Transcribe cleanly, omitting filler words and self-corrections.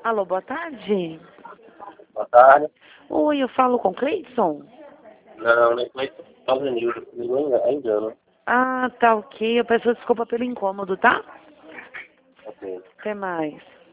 Alô, boa tarde. Boa tarde. Oi, eu falo com Cleidson? Não, nem foi Nildo. É engano. Ah, tá ok. Eu peço desculpa pelo incômodo, tá? Ok. Até mais.